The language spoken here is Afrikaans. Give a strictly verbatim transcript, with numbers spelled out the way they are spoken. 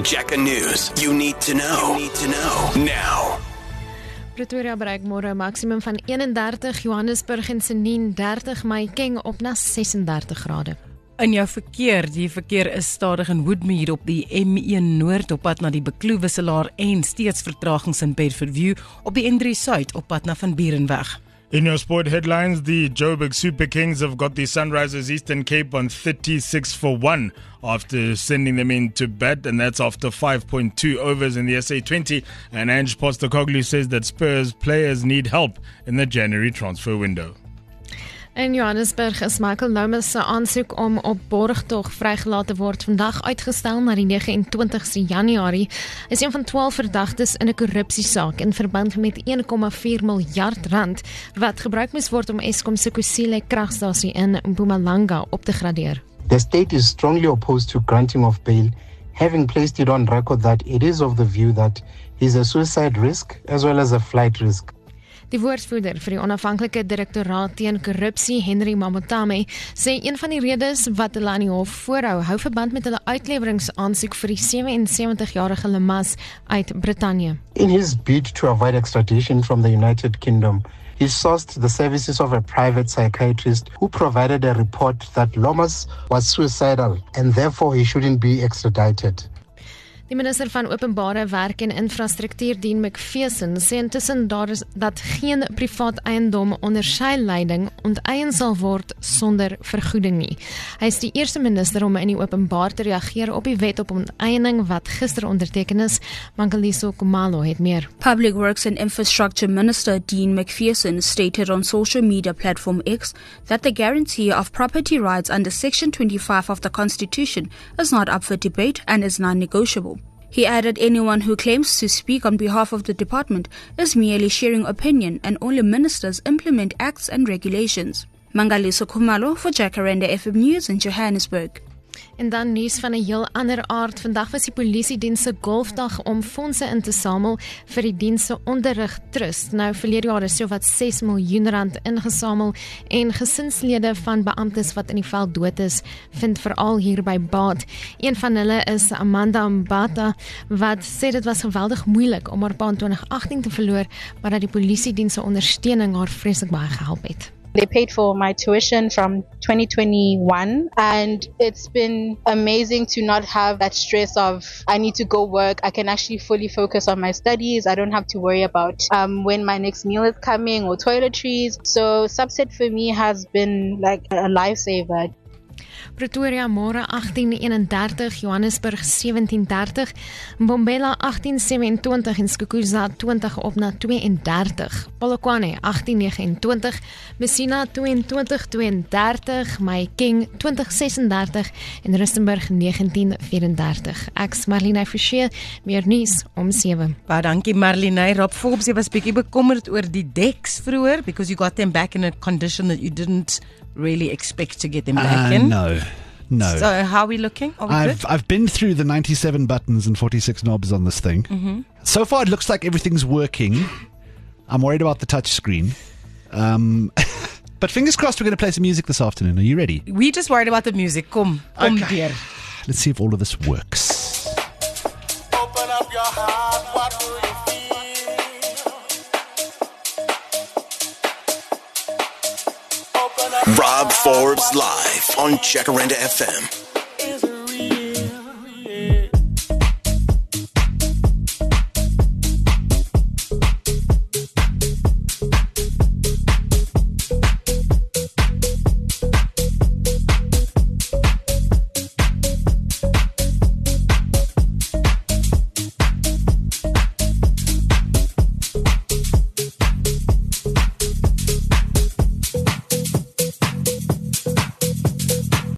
Jacker News. You need to know. You need to know now. Pretoria bereik môre 'n maksimum van eenendertig, Johannesburg en Senien dertig, Mahikeng op na sesendertig grade. In jou verkeer, die verkeer is stadig in Woodmead op die M een Noord op pad na die Bekloo Wisselaar en steeds vertragings in Bedfordview op die N drie Suid op pad na Van Bierenweg. In your sport headlines, the Joburg Super Kings have got the Sunrisers Eastern Cape on thirty-six for one after sending them into bat, and that's after five point two overs in the S A twenty. And Ange Postecoglou says that Spurs players need help in the January transfer window. In Johannesburg is Michael Lomas se aansoek om op borgtog vrygelaat te word vandag uitgestel na die negenentwintigste Januarie. Hy is een van twaalf verdagtes in 'n korrupsiesaak in verband met een komma vier miljard rand wat gebruik moes word om Eskom se Kusile kragstasie in Mpumalanga op te gradeer. The state is strongly opposed to granting of bail, having placed it on record that it is of the view that he is a suicide risk as well as a flight risk. Die woordvoerder vir die onafhanklike direktoraat teen korrupsie, Henry Mamotame, sê een van die redes wat hulle aan die hof voorhou, hou verband met hulle uitleweringsaansoek vir die sewensewentig-jarige Lemas uit Brittanje. In his bid to avoid extradition from the United Kingdom, he sourced the services of a private psychiatrist who provided a report that Lomas was suicidal and therefore he shouldn't be extradited. Die minister van Openbare Werk en Infrastruktuur, Dean McPherson, sê intussen daar is dat geen privaat eiendom onder sy leiding onteien sal word sonder vergoeding nie. Hy is die eerste minister om in die openbaar te reageer op die wet op onteiening wat gister onderteken is. Mangaliso Kumalo het meer. Public Works and Infrastructure Minister Dean McPherson stated on social media platform X that the guarantee of property rights under Section twenty-five of the Constitution is not up for debate and is non-negotiable. He added anyone who claims to speak on behalf of the department is merely sharing opinion and only ministers implement acts and regulations. Mangaliso Kumalo for Jacaranda F M News in Johannesburg. En dan nuus van 'n heel ander aard. Vandag was die polisiediens se golfdag om fondse in te samel vir die diens se onderrig trust. Nou verlede jaar is sowat ses miljoen rand ingesamel en gesinslede van beamptes wat in die veld dood is, vind veral hierby baat. Een van hulle is Amanda Mbata wat sê dit was geweldig moeilik om haar pa in twintig agttien te verloor, maar dat die polisiediens se ondersteuning haar vreeslik baie gehelp het. They paid for my tuition from twenty twenty-one, and it's been amazing to not have that stress of I need to go work. I can actually fully focus on my studies. I don't have to worry about um, when my next meal is coming or toiletries. So Subset for me has been like a lifesaver. Pretoria môre agttien eenendertig, Johannesburg sewentien dertig, Mbombela agttien sewenentwintig en Skukuza twintig op na tweeëndertig, Polokwane agttien negenentwintig, Messina tweeëntwintig tweeëndertig, Mahikeng twintig sesendertig en Rustenburg negentien vierendertig. Ek's Marlene Forsie, meer nuus om sewe. Baie dankie Marlene. Rob Forbes, jy was bietjie bekommerd oor die decks vroeër because you got them back in a condition that you didn't really expect to get them back uh, in. No, no. So how are we looking? Are we I've good? I've been through the ninety-seven buttons and forty-six knobs on this thing. Mm-hmm. So far, it looks like everything's working. I'm worried about the touch screen. Um, but fingers crossed, we're going to play some music this afternoon. Are you ready? We just worried about the music. Kom, kom Okay. dear. Let's see if all of this works. Open up your heart, what do you feel? Rob Forbes live on Jacaranda F M.